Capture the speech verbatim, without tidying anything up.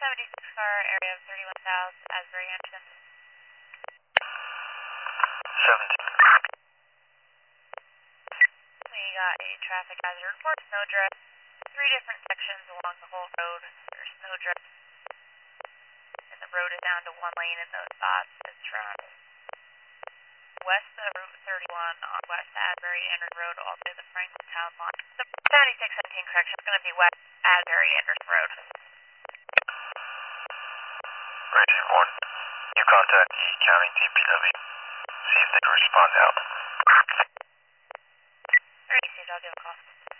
seventy-six car, area of thirty-one thousand, Asbury Anderson. seventeen. We got a traffic hazard report, snow drift. Three different sections along the whole road. There's snow drift. And the road is down to one lane in those spots. It's from west of Route thirty-one on West Asbury Anderson Road all the way to the Franklin Town line. The seventy-six seventeen correction is going to be West Asbury Anderson Road. Ranger one, you contact the county D P W. See if they can respond out. Alright, Steve, I'll give a call.